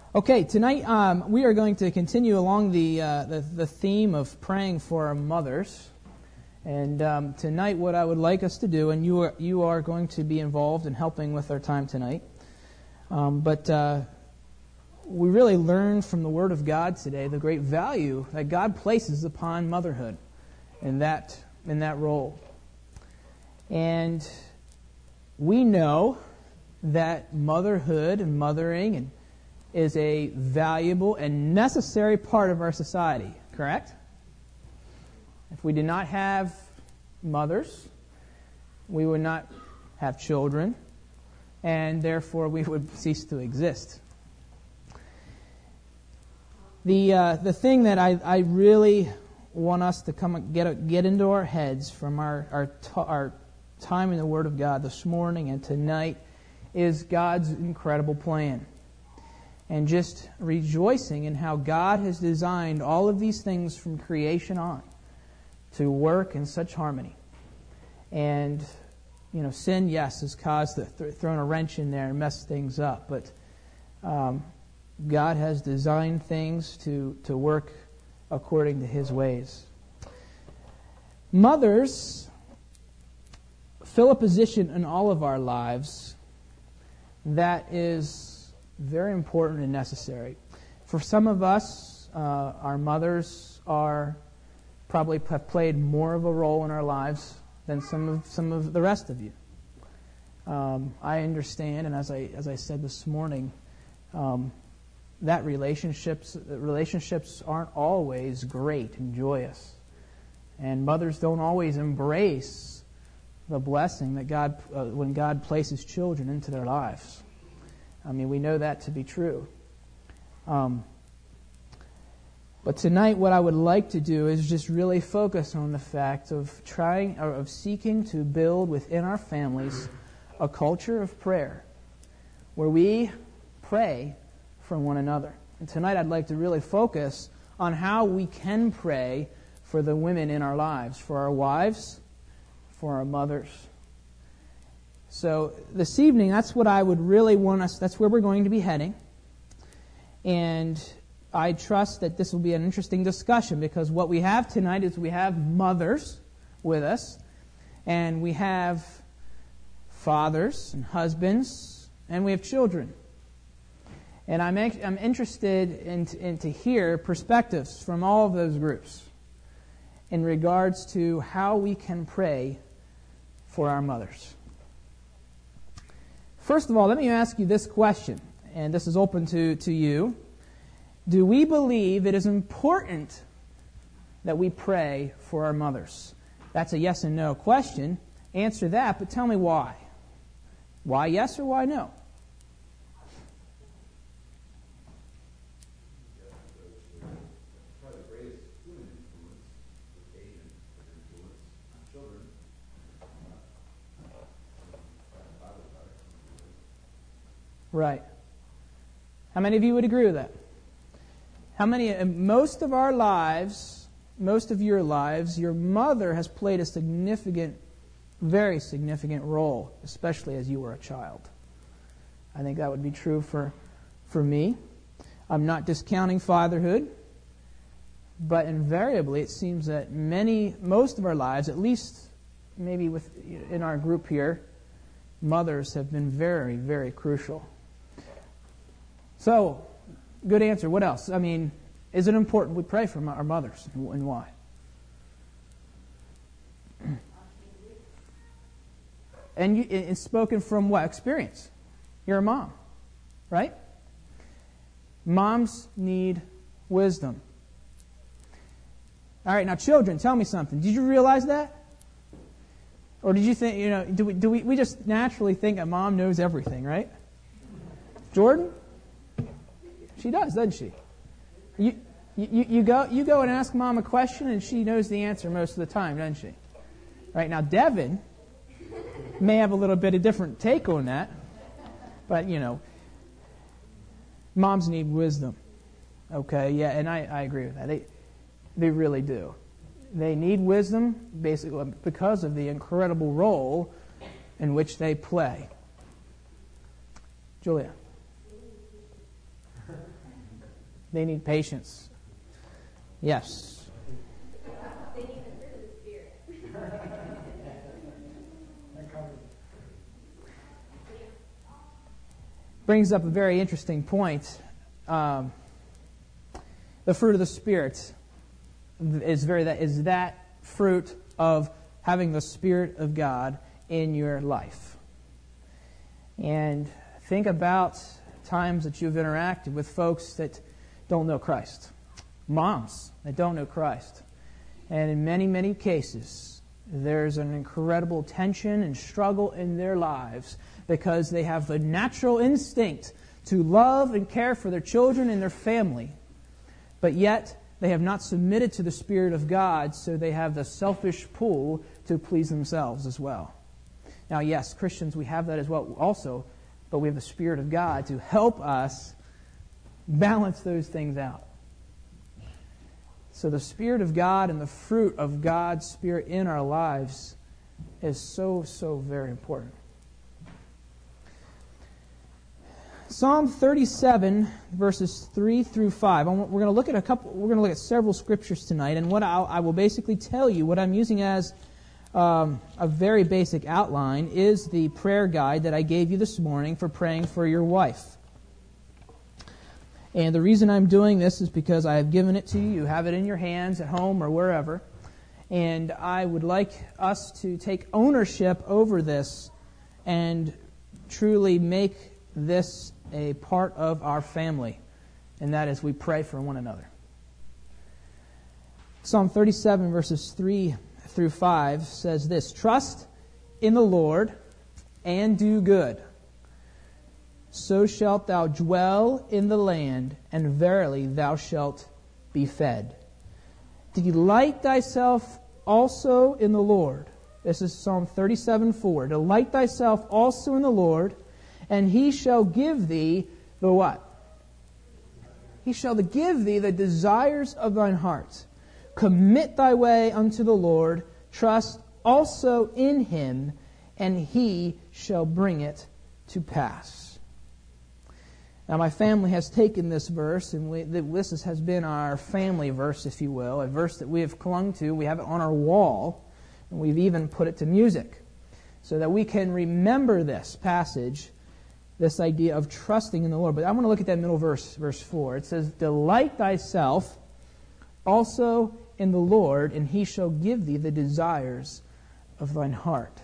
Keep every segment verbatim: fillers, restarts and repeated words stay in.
Okay, tonight um, we are going to continue along the, uh, the the theme of praying for our mothers. And um, tonight, what I would like us to do, and you are you are going to be involved in helping with our time tonight. Um, but uh, we really learned from the Word of God today the great value that God places upon motherhood, in that in that role. And we know that motherhood and mothering and is a valuable and necessary part of our society, correct? If we did not have mothers, we would not have children, and therefore we would cease to exist. The uh, the thing that I, I really want us to come get get into our heads from our our, t- our time in the Word of God this morning and tonight is God's incredible plan. And just rejoicing in how God has designed all of these things from creation on to work in such harmony. And, you know, sin, yes, has caused, the, th- thrown a wrench in there and messed things up. But um, God has designed things to, to work according to His ways. Mothers fill a position in all of our lives that is very important and necessary. For some of us, uh, our mothers are probably have played more of a role in our lives than some of some of the rest of you. Um, I understand, and as I as I said this morning, um, that relationships relationships aren't always great and joyous, and mothers don't always embrace the blessing that God uh, when God places children into their lives. I mean, we know that to be true. Um, but tonight, what I would like to do is just really focus on the fact of trying, or of seeking to build within our families a culture of prayer, where we pray for one another. And tonight, I'd like to really focus on how we can pray for the women in our lives, for our wives, for our mothers. So this evening, that's what I would really want us, that's where we're going to be heading. And I trust that this will be an interesting discussion, because what we have tonight is we have mothers with us, and we have fathers and husbands, and we have children. And I'm I'm interested in, in to hear perspectives from all of those groups in regards to how we can pray for our mothers. First of all, let me ask you this question, and this is open to, to you. Do we believe it is important that we pray for our mothers? That's a yes and no question. Answer that, but tell me why. Why yes or why no? Right. How many of you would agree with that? How many, in most of our lives, most of your lives, your mother has played a significant, very significant role, especially as you were a child. I think that would be true for, for me. I'm not discounting fatherhood, but invariably it seems that many, most of our lives, at least maybe with in our group here, mothers have been very, very crucial. So, good answer. What else? I mean, is it important we pray for our mothers, and why? And you, it's spoken from what? Experience. You're a mom, right? Moms need wisdom. All right, now children, tell me something. Did you realize that? Or did you think, you know, do we, do we, we just naturally think a mom knows everything, right? Jordan? She does, doesn't she? You, you, you go you go and ask mom a question, and she knows the answer most of the time, doesn't she? Right, now Devin may have a little bit of different take on that, but, you know, moms need wisdom. Okay, yeah, and I, I agree with that. They, they really do. They need wisdom, basically, because of the incredible role in which they play. Julia. They need patience. Yes. They need the fruit of the Spirit. Brings up a very interesting point. Um, the fruit of the Spirit is very that is that fruit of having the Spirit of God in your life. And think about times that you've interacted with folks that don't know Christ. Moms that don't know Christ. And in many, many cases, there's an incredible tension and struggle in their lives because they have the natural instinct to love and care for their children and their family. But yet, they have not submitted to the Spirit of God, so they have the selfish pull to please themselves as well. Now, yes, Christians, we have that as well also, but we have the Spirit of God to help us balance those things out. So the Spirit of God and the fruit of God's Spirit in our lives is so, so very important. Psalm thirty-seven, verses three through five. We're going to look at a couple. We're going to look at several scriptures tonight, and what I'll, I will basically tell you, what I'm using as um, a very basic outline, is the prayer guide that I gave you this morning for praying for your wife. And the reason I'm doing this is because I have given it to you. You have it in your hands at home or wherever, and I would like us to take ownership over this and truly make this a part of our family, and that is we pray for one another. Psalm thirty-seven, verses three through five says this: Trust in the Lord and do good, so shalt thou dwell in the land, and verily thou shalt be fed. Delight thyself also in the Lord. This is Psalm thirty-seven four. Delight thyself also in the Lord, and He shall give thee the what? He shall give thee the desires of thine heart. Commit thy way unto the Lord. Trust also in Him, and He shall bring it to pass. Now, my family has taken this verse, and we, this has been our family verse, if you will, a verse that we have clung to. We have it on our wall, and we've even put it to music so that we can remember this passage, this idea of trusting in the Lord. But I want to look at that middle verse, verse four. It says, Delight thyself also in the Lord, and He shall give thee the desires of thine heart.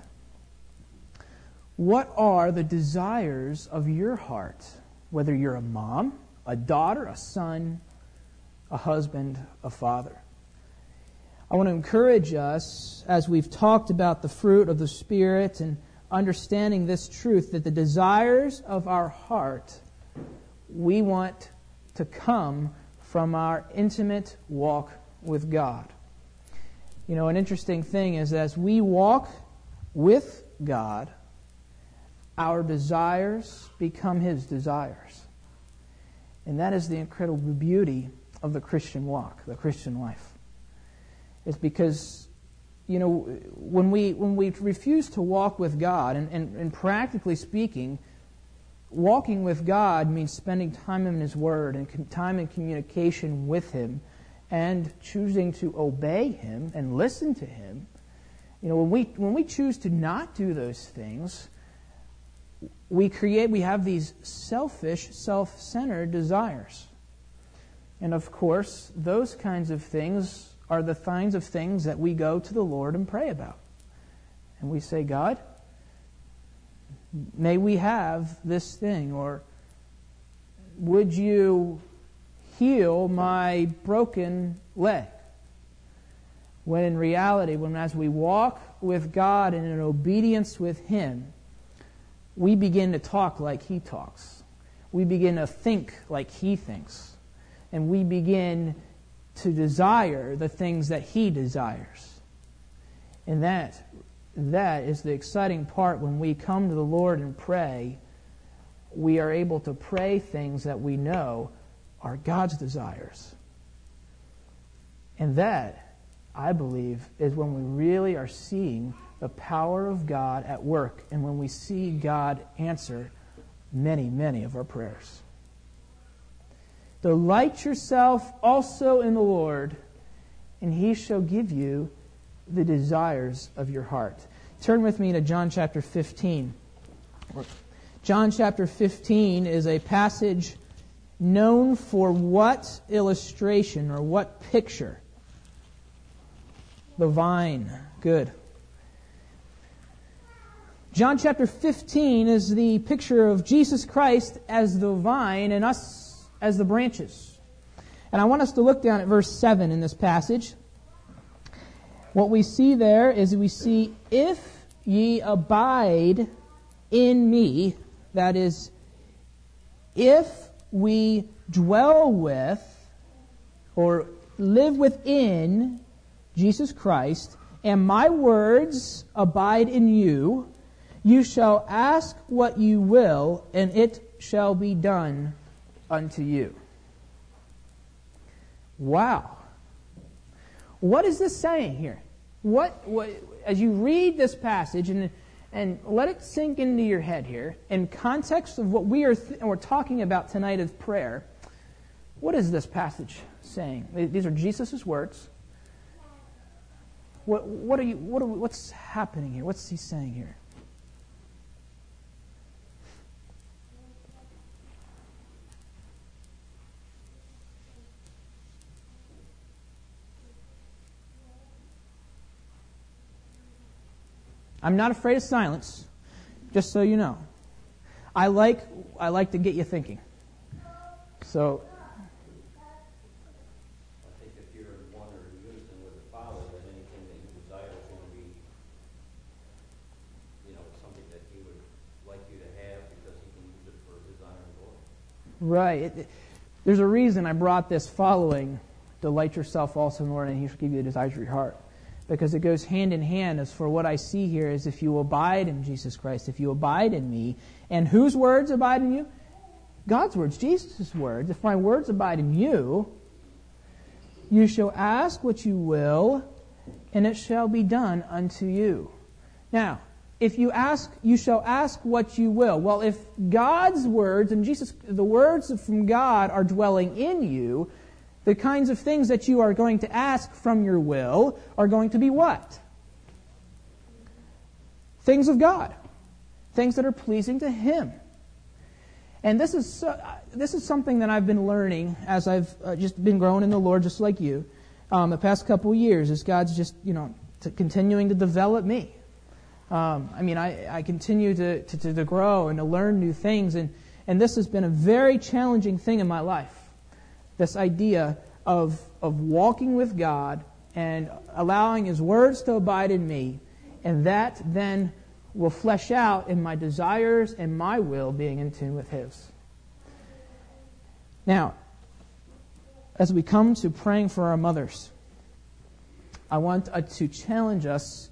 What are the desires of your heart? Whether you're a mom, a daughter, a son, a husband, a father. I want to encourage us, as we've talked about the fruit of the Spirit and understanding this truth, that the desires of our heart, we want to come from our intimate walk with God. You know, an interesting thing is as we walk with God, our desires become His desires. And that is the incredible beauty of the Christian walk, the Christian life. It's because, you know, when we when we refuse to walk with God, and, and, and practically speaking, walking with God means spending time in His Word and time in communication with Him and choosing to obey Him and listen to Him. You know, when we when we choose to not do those things, we create we have these selfish, self-centered desires. And of course, those kinds of things are the kinds of things that we go to the Lord and pray about. And we say, God, may we have this thing, or would you heal my broken leg? When in reality, when as we walk with God and in obedience with Him, we begin to talk like He talks. We begin to think like He thinks. And we begin to desire the things that He desires. And that, that is the exciting part. When we come to the Lord and pray, we are able to pray things that we know are God's desires. And that, I believe, is when we really are seeing the power of God at work, and when we see God answer many, many of our prayers. Delight yourself also in the Lord, and He shall give you the desires of your heart. Turn with me to John chapter fifteen. John chapter fifteen is a passage known for what illustration or what picture? The vine. Good. John chapter fifteen is the picture of Jesus Christ as the vine and us as the branches. And I want us to look down at verse seven in this passage. What we see there is we see, if ye abide in me, that is, if we dwell with or live within Jesus Christ, and my words abide in you, you shall ask what you will, and it shall be done unto you. Wow. What is this saying here? What, what as you read this passage, and and let it sink into your head here, in context of what we are th- we're talking about tonight as prayer, what is this passage saying? These are Jesus' words. What what are you what are, what's happening here? What's he saying here? I'm not afraid of silence, just so you know. I like I like to get you thinking. So I think if you're in one or in unison with the Father, then anything that you desire is going to be, you know, something that He would like you to have because He can use it for His honor and glory. Right. It, it, there's a reason I brought this following, delight yourself also in the Lord, and He shall give you the desires of your heart. Because it goes hand in hand as for what I see here is if you abide in Jesus Christ, if you abide in me, and whose words abide in you? God's words, Jesus' words. If my words abide in you, you shall ask what you will, and it shall be done unto you. Now, if you ask, you shall ask what you will. Well, if God's words and Jesus, the words from God are dwelling in you, the kinds of things that you are going to ask from your will are going to be what? Things of God. Things that are pleasing to Him. And this is uh, this is something that I've been learning as I've uh, just been growing in the Lord, just like you, um, the past couple of years, as God's just, you know, to continuing to develop me. Um, I mean, I, I continue to, to, to grow and to learn new things, and, and this has been a very challenging thing in my life. This idea of of walking with God and allowing His words to abide in me, and that then will flesh out in my desires and my will being in tune with His. Now, as we come to praying for our mothers, I want uh, to challenge us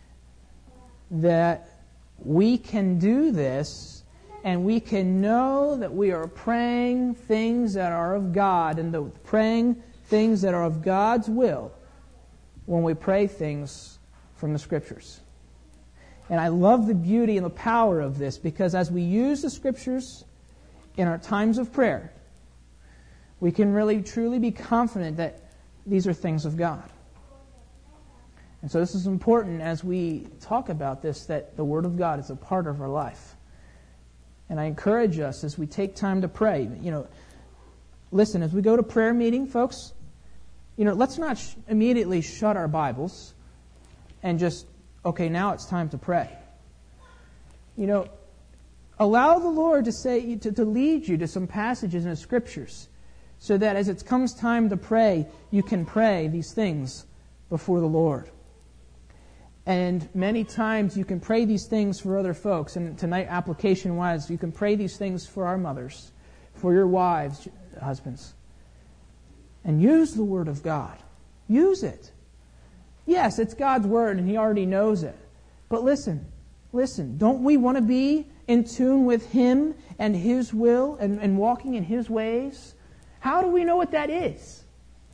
that we can do this. And we can know that we are praying things that are of God and the, praying things that are of God's will when we pray things from the Scriptures. And I love the beauty and the power of this because as we use the Scriptures in our times of prayer, we can really truly be confident that these are things of God. And so this is important as we talk about this, that the Word of God is a part of our life. And I encourage us as we take time to pray, you know, listen, as we go to prayer meeting, folks, you know, let's not sh- immediately shut our Bibles and just, okay, now it's time to pray. You know, allow the Lord to say to, to lead you to some passages in the Scriptures so that as it comes time to pray, you can pray these things before the Lord. And many times you can pray these things for other folks. And tonight, application-wise, you can pray these things for our mothers, for your wives, husbands. And use the Word of God. Use it. Yes, it's God's Word, and He already knows it. But listen, listen, don't we want to be in tune with Him and His will and, and walking in His ways? How do we know what that is?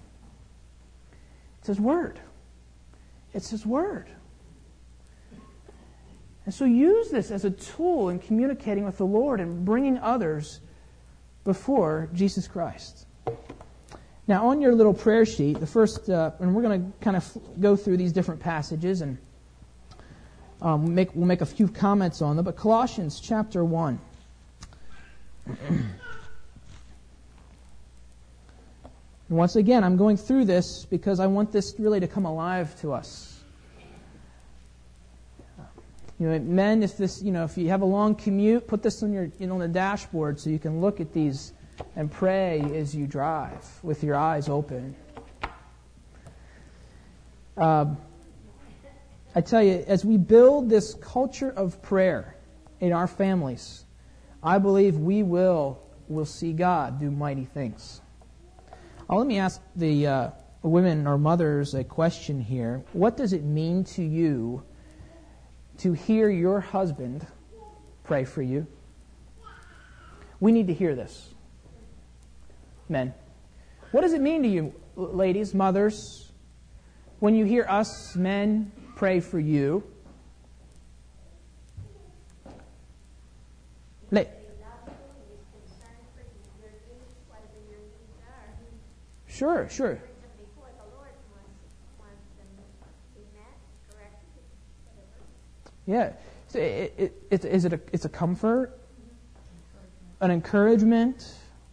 It's His Word. It's His Word. And so use this as a tool in communicating with the Lord and bringing others before Jesus Christ. Now, on your little prayer sheet, the first, uh, and we're going to kind of go through these different passages, and um, make, we'll make a few comments on them, but Colossians chapter one. And once again, I'm going through this because I want this really to come alive to us. You know, men, if this, you know, if you have a long commute, put this on your, you know, on the dashboard so you can look at these and pray as you drive with your eyes open. Um, I tell you, as we build this culture of prayer in our families, I believe we will will see God do mighty things. Oh, let me ask the uh, women or mothers a question here. What does it mean to you to hear your husband pray for you? We need to hear this. Men. What does it mean to you, ladies, mothers, when you hear us men pray for you? La- Sure, sure. Yeah. So it, it, it, is it a, it's a comfort? An encouragement?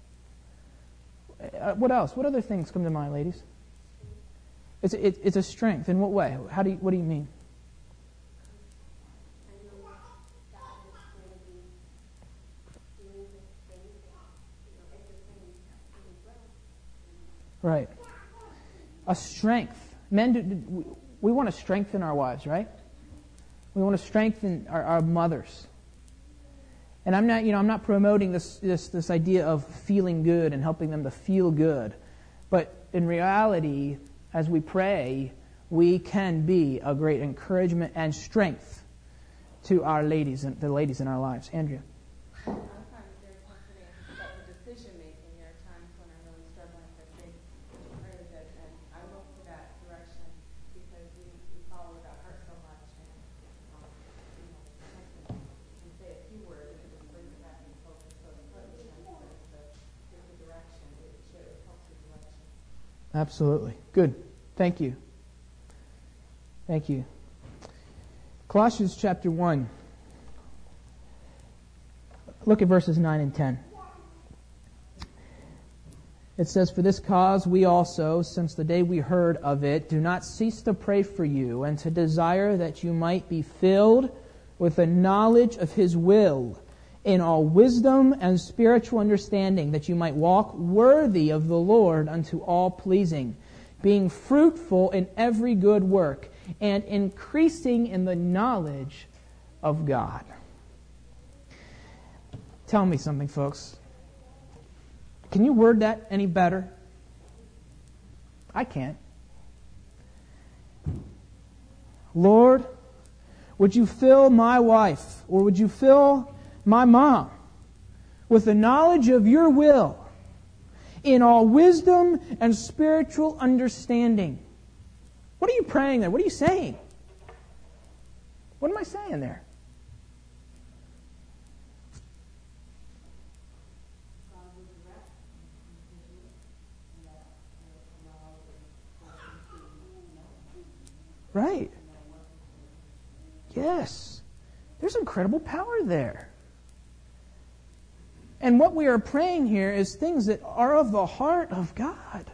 Uh, what else? What other things come to mind, ladies? It's it, it's a strength. In what way? How do you, what do you mean? Right. A strength. Men, do, do, we want to strengthen our wives, right? We want to strengthen our, our mothers. And I'm not, you know, I'm not promoting this, this this idea of feeling good and helping them to feel good. But in reality, as we pray, we can be a great encouragement and strength to our ladies and the ladies in our lives. Andrea. Absolutely. Good. Thank you. Thank you. Colossians chapter one. Look at verses nine and ten. It says, "For this cause we also, since the day we heard of it, do not cease to pray for you and to desire that you might be filled with the knowledge of His will, in all wisdom and spiritual understanding, that you might walk worthy of the Lord unto all pleasing, being fruitful in every good work, and increasing in the knowledge of God." Tell me something, folks. Can you word that any better? I can't. Lord, would you fill my wife, or would you fill my mom with the knowledge of your will in all wisdom and spiritual understanding? What are you praying there? What are you saying? What am I saying there? Right. Yes. There's incredible power there. And what we are praying here is things that are of the heart of God.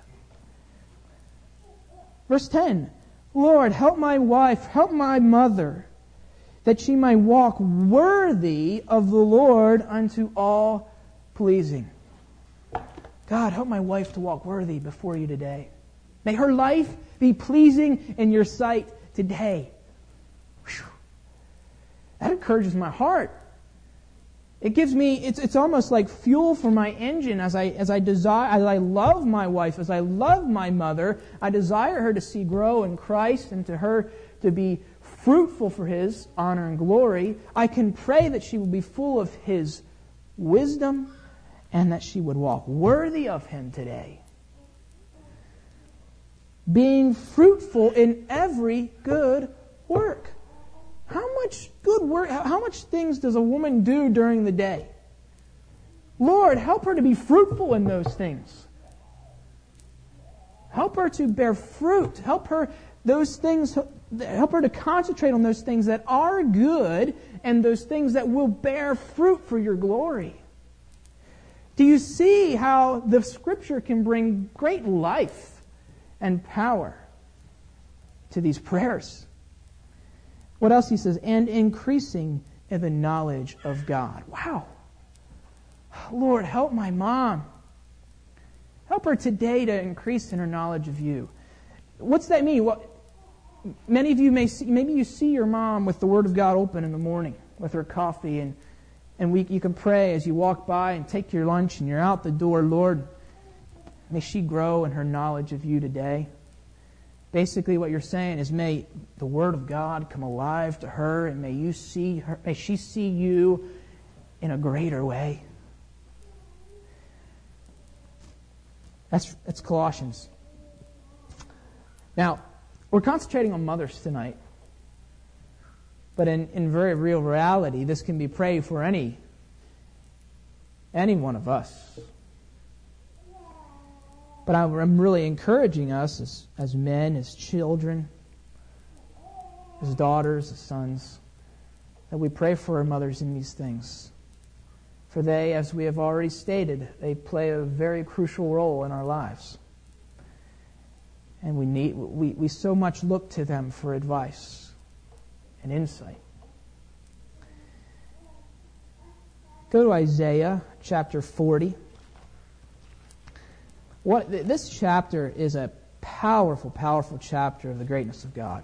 Verse ten, "Lord, help my wife, help my mother, that she might walk worthy of the Lord unto all pleasing." God, help my wife to walk worthy before you today. May her life be pleasing in your sight today. Whew. That encourages my heart. It gives me, it's it's almost like fuel for my engine as I as I desire, as I love my wife, as I love my mother. I desire her to see grow in Christ and to her to be fruitful for His honor and glory. I can pray that she will be full of His wisdom and that she would walk worthy of Him today. Being fruitful in every good work. How much good work, how much things does a woman do during the day? Lord, help her to be fruitful in those things. Help her to bear fruit. Help her those things. Help her to concentrate on those things that are good and those things that will bear fruit for your glory. Do you see how the Scripture can bring great life and power to these prayers? What else he says? And increasing in the knowledge of God. Wow. Lord, help my mom. Help her today to increase in her knowledge of you. What's that mean? What, many of you may see, maybe you see your mom with the Word of God open in the morning with her coffee, and, and we, you can pray as you walk by and take your lunch and you're out the door. Lord, may she grow in her knowledge of you today. Basically what you're saying is, may the Word of God come alive to her, and may you see her, may she see you in a greater way. That's, that's Colossians. Now, we're concentrating on mothers tonight. But in, in very real reality, this can be prayed for any, any one of us. But I'm really encouraging us as, as men, as children, as daughters, as sons, that we pray for our mothers in these things. For they, as we have already stated, they play a very crucial role in our lives. And we need we, we so much look to them for advice and insight. Go to Isaiah chapter forty. What this chapter is a powerful, powerful chapter of the greatness of God.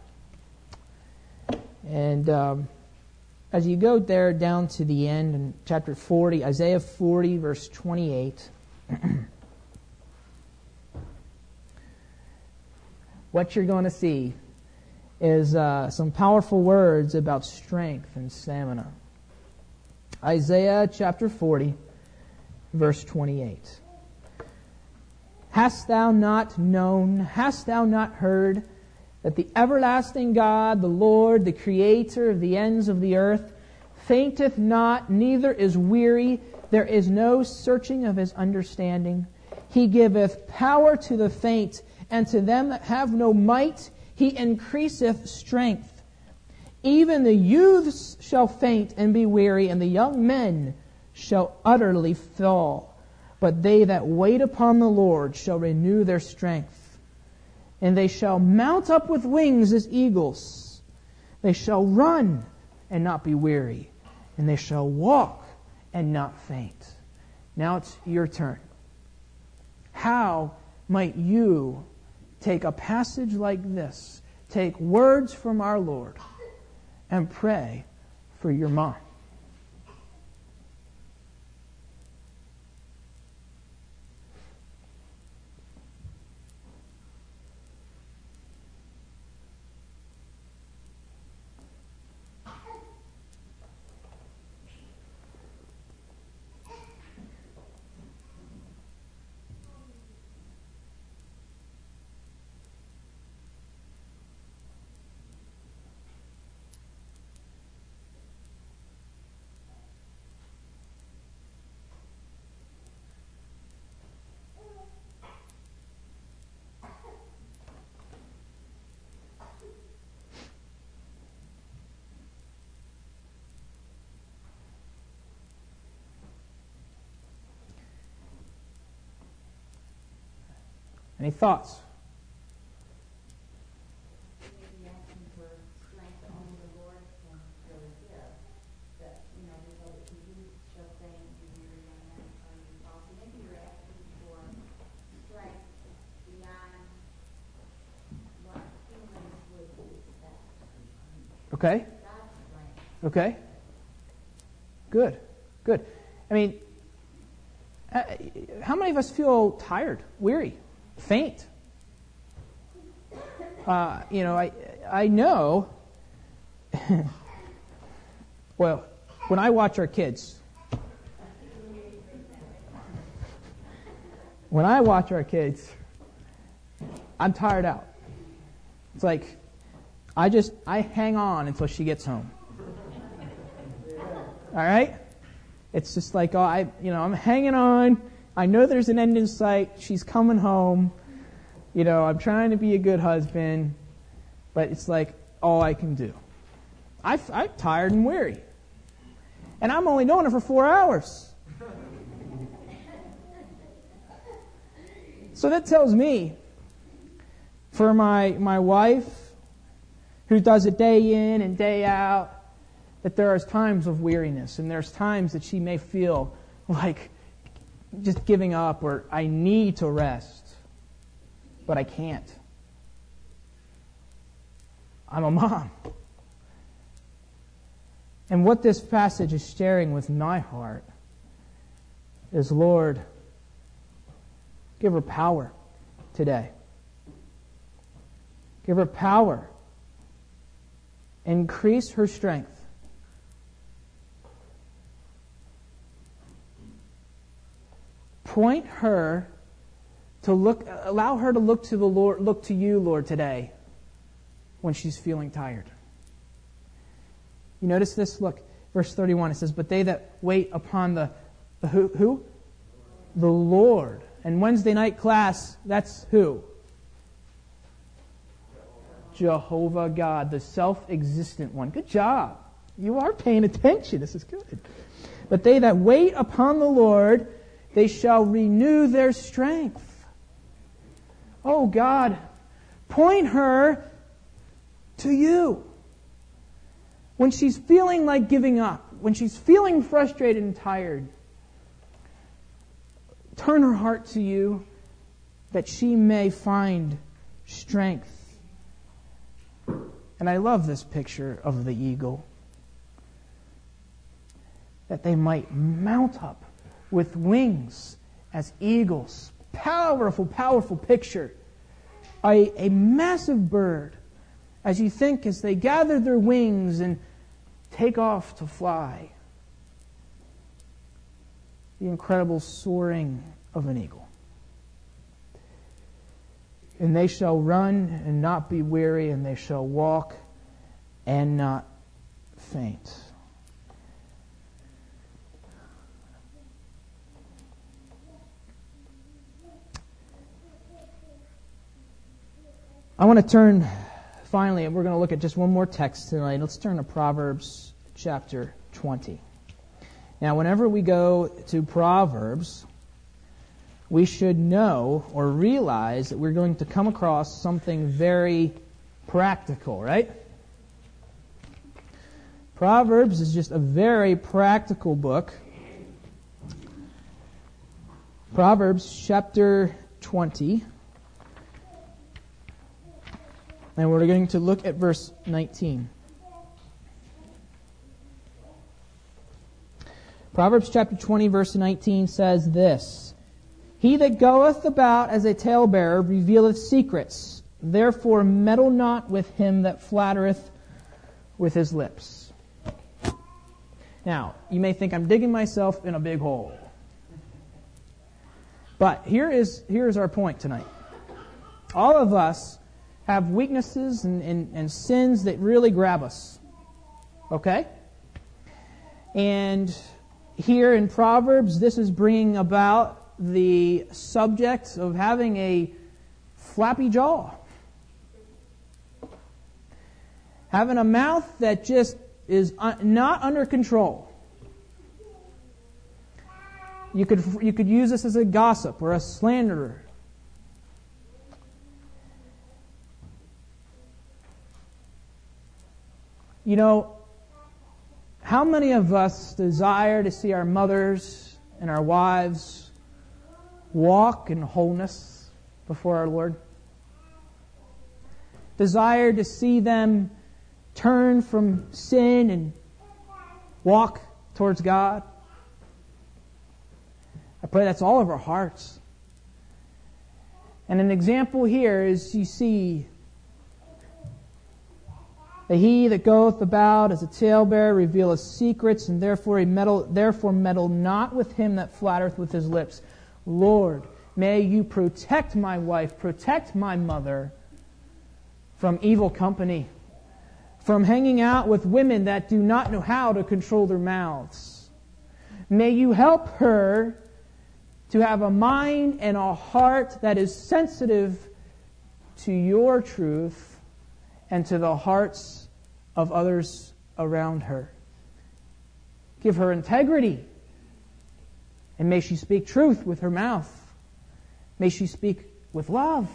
And um, as you go there down to the end in chapter forty, Isaiah forty, verse twenty-eight, what you're going to see is uh, some powerful words about strength and stamina. Isaiah chapter forty, verse twenty-eight. Hast thou not known, hast thou not heard, that the everlasting God, the Lord, the Creator of the ends of the earth, fainteth not, neither is weary, there is no searching of his understanding. He giveth power to the faint, and to them that have no might he increaseth strength. Even the youths shall faint and be weary, and the young men shall utterly fall. But they that wait upon the Lord shall renew their strength. And they shall mount up with wings as eagles. They shall run and not be weary. And they shall walk and not faint. Now it's your turn. How might you take a passage like this, take words from our Lord, and pray for your mom? Any thoughts? Maybe asking for strength that only the Lord can really give. That, you know, we know that the youth shall faint and be weary, and then are you also maybe you're asking for strength beyond what humans would expect. Okay. God's strength. Okay. Good. Good. I mean, uh, how many of us feel tired, weary, faint? Uh, you know, I I know. Well, when I watch our kids, when I watch our kids, I'm tired out. It's like I just I hang on until she gets home. All right? It's just like, oh, I, you know, I'm hanging on. I know there's an end in sight. She's coming home. You know, I'm trying to be a good husband, but it's like all I can do. I, I'm tired and weary. And I'm only doing it for four hours. So that tells me, for my, my wife, who does it day in and day out, that there are times of weariness, and there's times that she may feel like just giving up, or I need to rest, but I can't. I'm a mom. And what this passage is sharing with my heart is, Lord, give her power today. Give her power. Increase her strength. Point her to look, allow her to look to the Lord, look to you, Lord, today when she's feeling tired. You notice this? Look, verse thirty-one, it says, but they that wait upon the, the who, who? The Lord. And Wednesday night class, that's who? Jehovah God, the self-existent one. Good job. You are paying attention. This is good. But they that wait upon the Lord, they shall renew their strength. Oh God, point her to you. When she's feeling like giving up, when she's feeling frustrated and tired, turn her heart to you that she may find strength. And I love this picture of the eagle. That they might mount up with wings as eagles. Powerful, powerful picture. A, a massive bird. As you think, as they gather their wings and take off to fly. The incredible soaring of an eagle. And they shall run and not be weary, and they shall walk and not faint. I want to turn, finally, and we're going to look at just one more text tonight. Let's turn to Proverbs chapter twenty. Now, whenever we go to Proverbs, we should know or realize that we're going to come across something very practical, right? Proverbs is just a very practical book. Proverbs chapter twenty. And we're going to look at verse nineteen. Proverbs chapter twenty, verse nineteen says this: He that goeth about as a talebearer revealeth secrets. Therefore meddle not with him that flattereth with his lips. Now, you may think I'm digging myself in a big hole. But here is, here is our point tonight. All of us have weaknesses and, and, and sins that really grab us. Okay? And here in Proverbs, this is bringing about the subject of having a flappy jaw. Having a mouth that just is un- not under control. You could, you could use this as a gossip or a slanderer. You know, how many of us desire to see our mothers and our wives walk in wholeness before our Lord? Desire to see them turn from sin and walk towards God? I pray that's all of our hearts. And an example here is you see that he that goeth about as a talebearer revealeth secrets, and therefore he meddle, therefore meddle not with him that flattereth with his lips. Lord, may you protect my wife, protect my mother from evil company, from hanging out with women that do not know how to control their mouths. May you help her to have a mind and a heart that is sensitive to your truth and to the hearts of others around her. Give her integrity. And may she speak truth with her mouth. May she speak with love.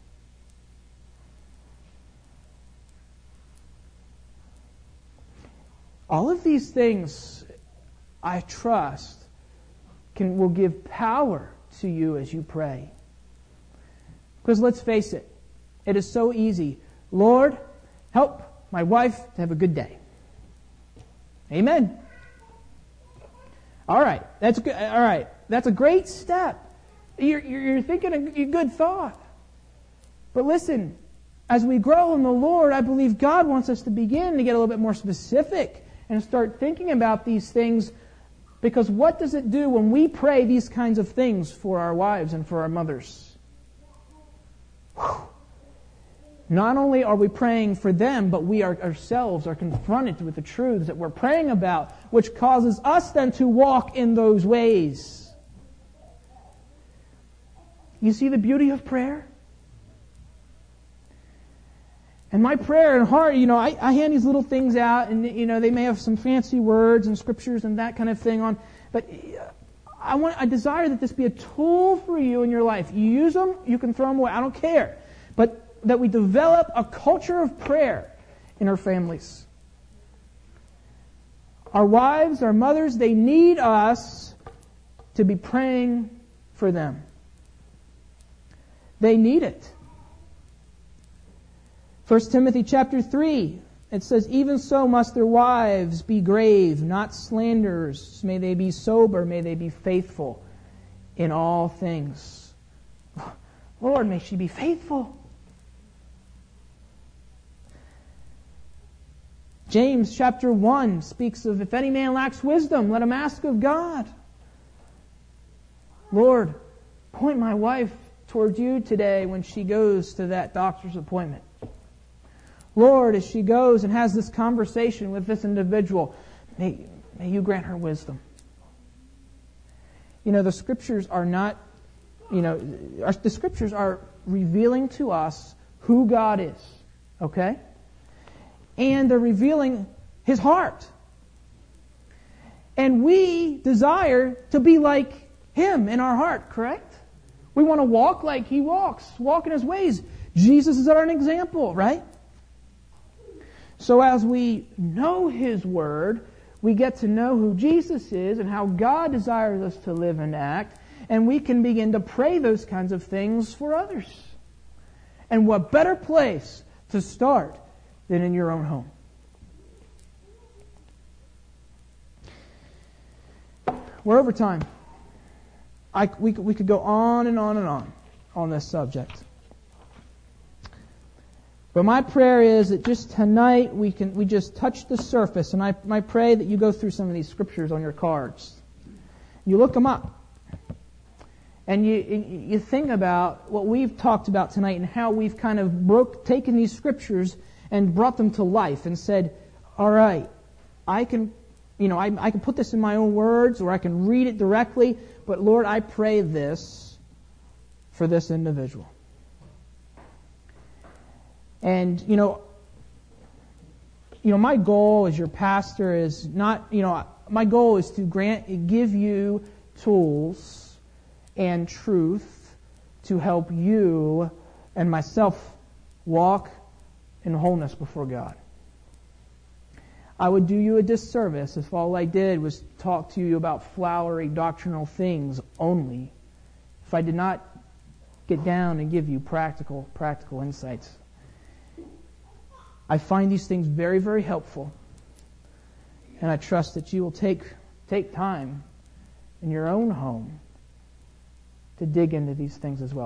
All of these things, I trust, can will give power to you as you pray. Because let's face it, it is so easy. Lord, help my wife to have a good day. Amen. All right, that's good. All right, that's a great step. You're, you're thinking a good thought. But listen, as we grow in the Lord, I believe God wants us to begin to get a little bit more specific and start thinking about these things, because what does it do when we pray these kinds of things for our wives and for our mothers? Whew. Not only are we praying for them, but we are, ourselves are confronted with the truths that we're praying about, which causes us then to walk in those ways. You see the beauty of prayer? And my prayer and heart, you know, I, I hand these little things out, and, you know, they may have some fancy words and scriptures and that kind of thing on, but I want, I desire that this be a tool for you in your life. You use them, you can throw them away, I don't care. But that we develop a culture of prayer in our families. Our wives, our mothers, they need us to be praying for them. They need it. First Timothy chapter three, it says, even so must their wives be grave, not slanderers. May they be sober, may they be faithful in all things. Lord, may she be faithful. James chapter one speaks of, if any man lacks wisdom, let him ask of God. Lord, point my wife toward you today when she goes to that doctor's appointment. Lord, as she goes and has this conversation with this individual, may, may you grant her wisdom. You know, the Scriptures are not, you know, the Scriptures are revealing to us who God is, okay? And they're revealing His heart. And we desire to be like Him in our heart, correct? We want to walk like He walks, walk in His ways. Jesus is our example, right? So as we know His Word, we get to know who Jesus is and how God desires us to live and act, and we can begin to pray those kinds of things for others. And what better place to start than in your own home? We're over time. I, we, we could go on and on and on on this subject. But my prayer is that just tonight we can we just touch the surface, and I, I pray that you go through some of these scriptures on your cards. You look them up. And you you think about what we've talked about tonight and how we've kind of broke taken these scriptures and brought them to life and said, all right, I can, you know, I, I can put this in my own words, or I can read it directly, but Lord, I pray this for this individual. And, you know, you know, my goal as your pastor is not, you know, my goal is to grant, give you tools and truth to help you and myself walk in wholeness before God. I would do you a disservice if all I did was talk to you about flowery doctrinal things only, if I did not get down and give you practical, practical insights. I find these things very, very helpful, and I trust that you will take take time in your own home to dig into these things as well.